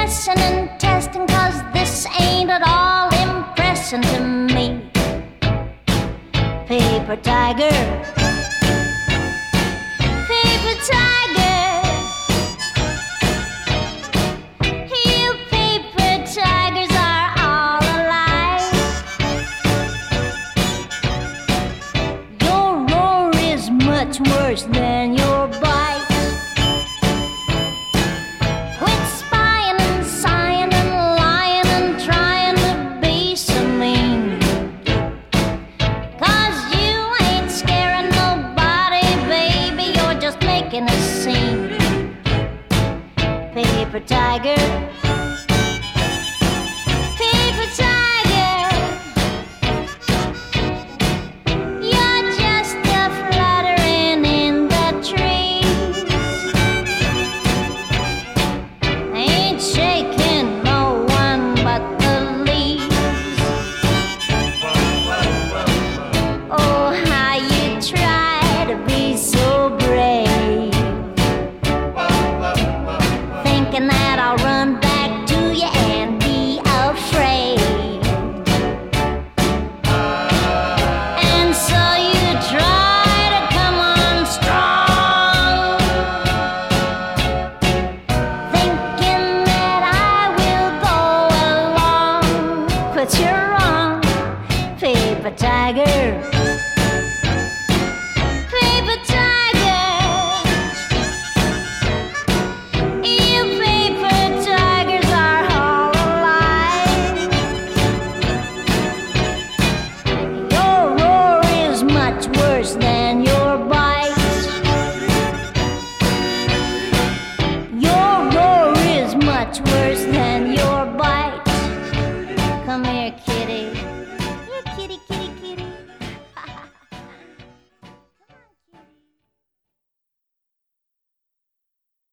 guessing and testing, 'cause this ain't at all impressing to me. Paper tiger, paper tiger, you paper tigers are all alike. Your roar is much worse than your bite. Quit spying and sighing and lying and trying to be so mean, 'cause you ain't scaring nobody, baby, you're just making a scene. Paper tiger, paper tiger, you're just a fluttering in the trees. Ain't shaking no one but the leaves. Oh, how you try to be so brave, thinking that I'll run back to you and be afraid. And so you try to come on strong, thinking that I will go along. But you're wrong, paper tiger, paper tiger, you paper tigers are all alike. Your roar is much worse than your